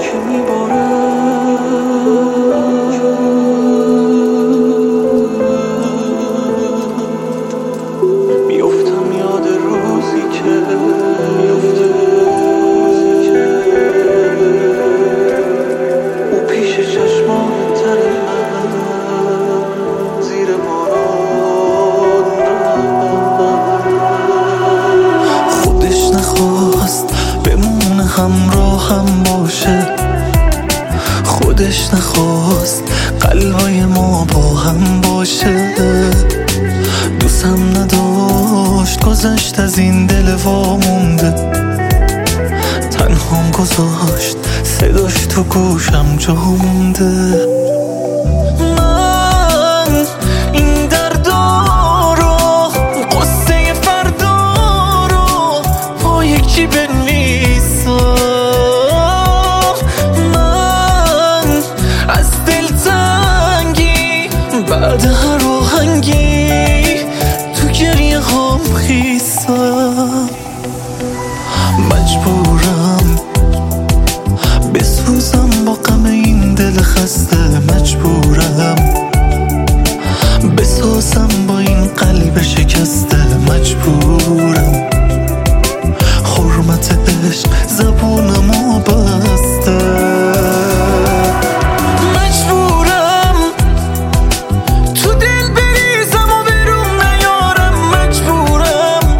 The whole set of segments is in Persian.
که میباره میفتم یاد روزی که او پیش چشمان تر من زیر باران خودش نخواست بمونه همراهم باشه، خودش نخواست قلبای ما با هم باشه، دوستم نداشت گذشت از این دل وامونده، تنهام گذاشت صداش تو گوشم جا مونده. من این دردا رو قصه فردا رو با یک چی بنویسم، من از دلتنگی بعد هر آهنگی تو گریه هام خیسم، مجبورم بسوزم با غم این دل خسته، مجبورم بسازم با این قلب شکسته، مجبورم حرمت عشق زبونمو بسته، مجبورم تو دل بریزم و برون نیارم، مجبورم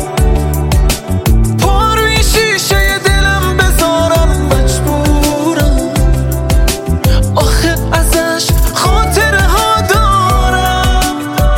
پا روی شیشه دلم بذارم، مجبورم آخه ازش خاطره ها دارم.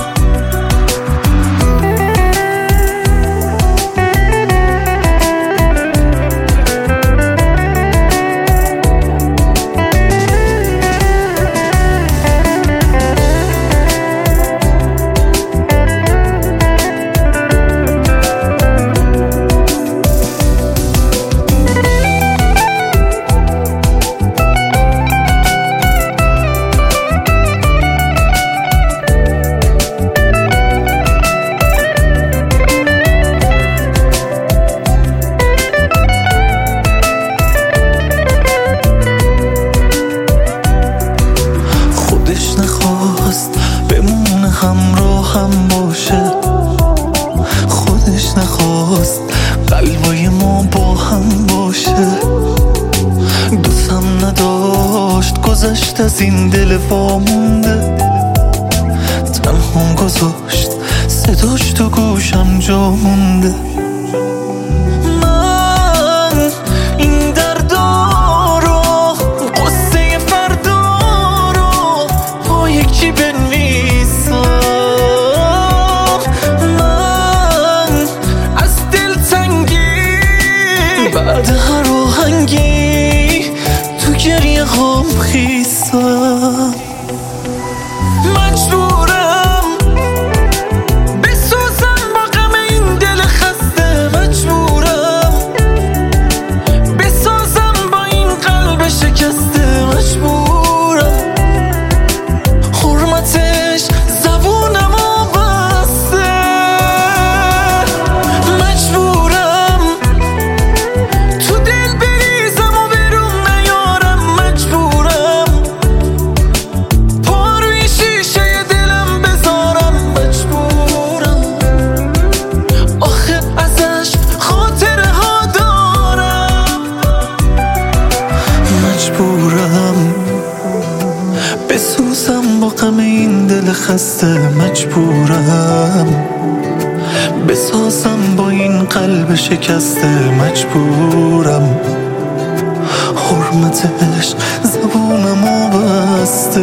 خودش نخواست بمونه همراهم باشه، خودش نخواست قلبای ما با هم باشه، دوستم نداشت گذشت از این دل وامونده، تنهام گذاشت صداش تو گوشم جا مونده. من این دردا رو قصه فردا رو با یک چی بنویسم، من از دلتنگی بعد هر آهنگی تو گریه هام خیسم، مجبورم بسوزم با غم این دل خسته، مجبورم بسازم با این قلب شکسته، مجبورم حرمتش زبونمو بسته، مجبورم تو دل بریزم و برون نیارم، مجبورم پا روی شیشه دلم بذارم، مجبورم آخه ازش خاطره ها دارم، مجبورم بسوزم با غم این دل خسته، مجبورم بسازم با این قلب شکسته، مجبورم حرمت عشق زبونمو بسته،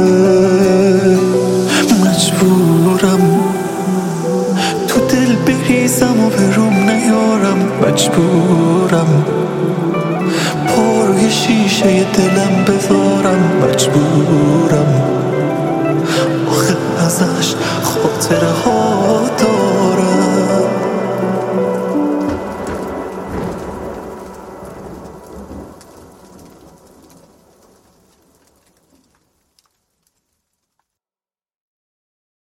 مجبورم تو دل بریزم و برون نیارم، مجبورم پا روی شیشه دلم بذارم، مجبورم آخه ازش خاطره ها